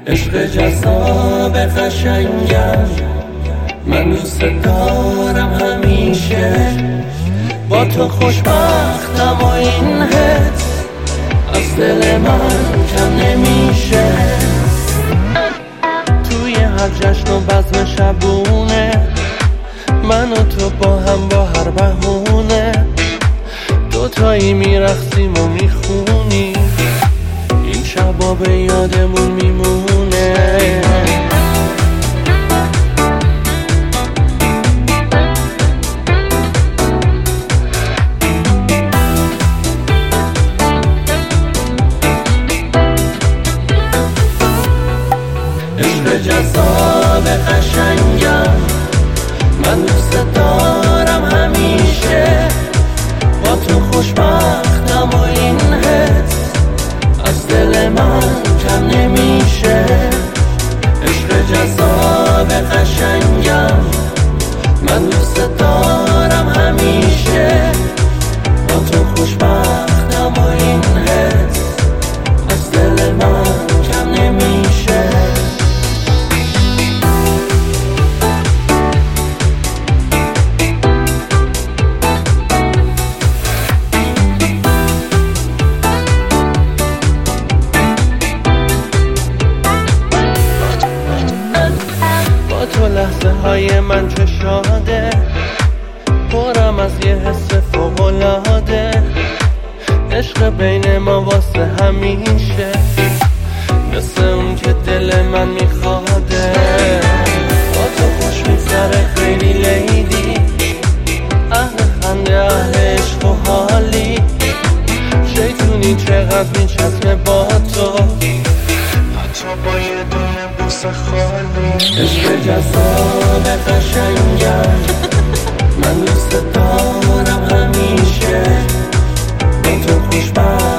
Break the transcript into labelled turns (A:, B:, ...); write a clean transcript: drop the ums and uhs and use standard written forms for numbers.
A: عشق جذاب قشنگم، من دوست دارم همیشه، با تو خوشبختم و این حس از دل من کم نمیشه. توی هر جشن و بزم شبونه، من و تو با هم با هر بهونه، دوتایی میرقصیم و میخونیم، این شبا به یادمون میمونه. عشق جذاب قشنگم، من دوست دارم همیشه، با تو خوشبختم و این حس از دل من کم نمیشه. عشق جذاب قشنگم، من دوست دارم همیشه، با تو خوشبختم و این حس از دل من کم نمیشه. تو لحظه های من چه شاده، پرم از یه حس فوق‌العاده، عشق بین ما واسه همیشه، مثل اون که دل من میخواده. با تو خوش میگذره خیلی لیدی، اهل خنده اهل عشق و حالی، شیطونی چقدر میچسبه با تو، حتی با یه دونه بوسه خالی. عشق جذاب قشنگم، من دوست دارم همیشه، با تو خوشبختم